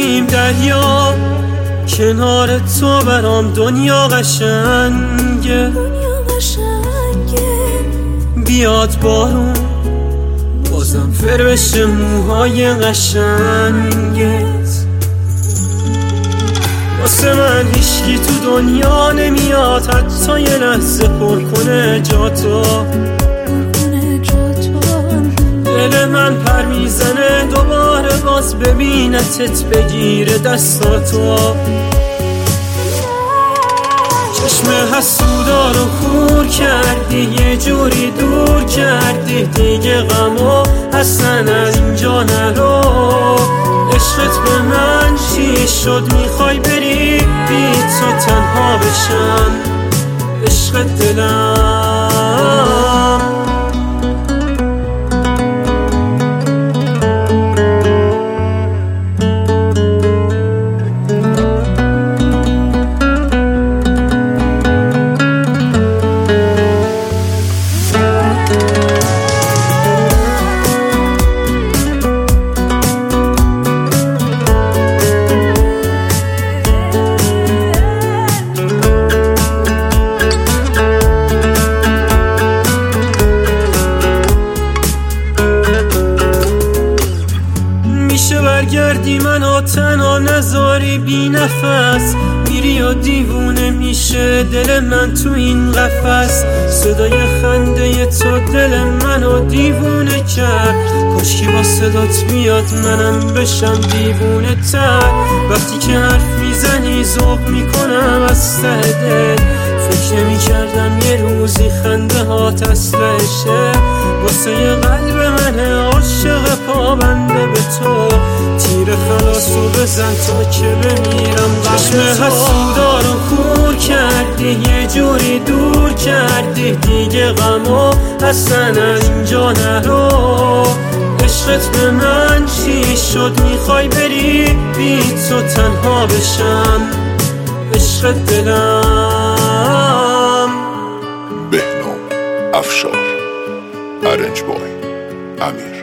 بشیم دریا، کنار تو برام دنیا قشنگه. بیاد بارون بازم فر بشه موهای قشنگت. واسه من هیچکی تو دنیا نمیاد حتی یه لحظه پر کنه جاتو. دل من پر میزنه دوباره باز ببینتت بگیره دستاتو. چشم حسودا رو خور کردی، یه جوری دور کردی دیگه غمو اصلا از اینجا نرو. عشقت به من چی شد میخوای بری بی تو تنها بشم عشق دلم. برگردی منو تنها نذاری بی نفس، میری و دیوونه میشه دل من تو این قفس. صدای خنده تو دل منو دیوونه کرد، کاشکی با صدات بیاد منم بشم دیوونه تر. وقتی که حرف میزنی ذوق میکنم از ته دل، فکر نمیکردم یه روزی خنده هات اسلحشه. واسه قلب منه عاشق پابنده به تو، تیر خلاصو بزن تا که بمیرم. چشم حسودا رو خور کردی، یه جوری دور کردی دیگه غمو اصلا از اینجا نرو. عشقت به من چی شد میخوای بری بی تو تنها بشم عشق دلم. بهنام افشار، ارنج بای امیر.